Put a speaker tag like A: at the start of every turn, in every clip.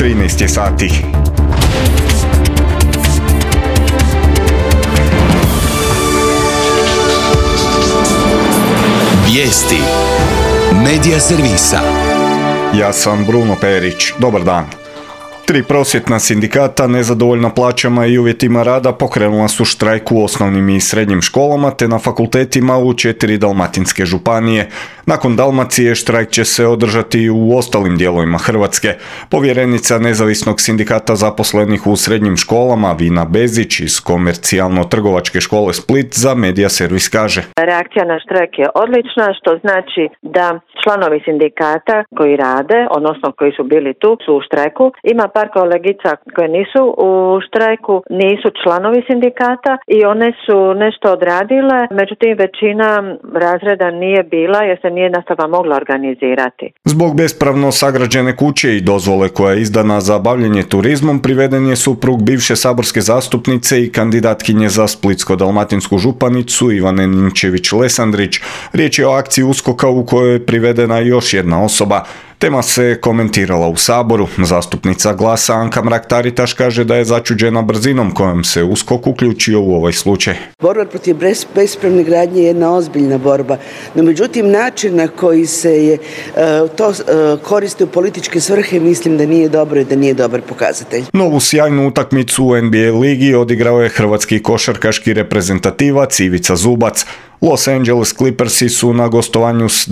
A: 13 je sati.
B: Vijesti Medija servisa.
A: Ja sam Bruno Perić. Dobar dan. 3 prosvjetna sindikata nezadovoljna plaćama i uvjetima rada pokrenula su štrajk u osnovnim i srednjim školama te na fakultetima u 4 dalmatinske županije. Nakon Dalmacije štrajk će se održati i u ostalim dijelovima Hrvatske. Povjerenica Nezavisnog sindikata zaposlenih u srednjim školama Vina Bezić iz Komercijalno-trgovačke škole Split za Medija servis kaže:
C: Reakcija na štrajk je odlična, što znači da članovi sindikata koji rade, odnosno koji su bili tu, su u štrajku. Ima par kolegica koje nisu u štrajku, nisu članovi sindikata i one su nešto odradile, međutim većina razreda nije bila jer se nije nastava mogla organizirati.
A: Zbog bespravno sagrađene kuće i dozvole koja je izdana za bavljenje turizmom priveden je suprug bivše saborske zastupnice i kandidatkinje za Splitsko-dalmatinsku županicu Ivane Ninčević-Lesandrić. Riječ je o akciji USKOK-a u kojoj je privedena još jedna osoba. Tema se komentirala u Saboru. Zastupnica Glasa Anka Mrak-Taritaš kaže da je začuđena brzinom kojom se USKOK uključio u ovaj slučaj.
D: Borba protiv bespravne gradnje je jedna ozbiljna borba, no međutim način na koji se je to koristi u političke svrhe mislim da nije dobro i da nije dobar pokazatelj.
A: Novu sjajnu utakmicu u NBA ligi odigrao je hrvatski košarkaški reprezentativac Ivica Zubac. Los Angeles Clippersi su na gostovanju s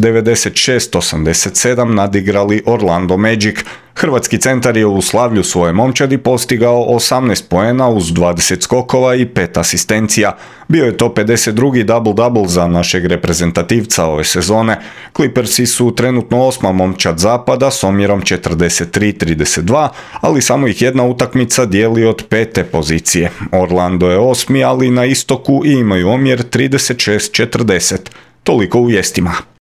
A: 96-87 nadigrali Orlando Magic. Hrvatski centar je u slavlju svoje momčadi postigao 18 poena uz 20 skokova i 5 asistencija. Bio je to 52. double-double za našeg reprezentativca ove sezone. Clippersi su trenutno 8. momčad zapada s omjerom 43-32, ali samo ih jedna utakmica dijeli od 5. pozicije. Orlando je 8. ali na istoku i imaju omjer 36-40. Toliko u vijestima.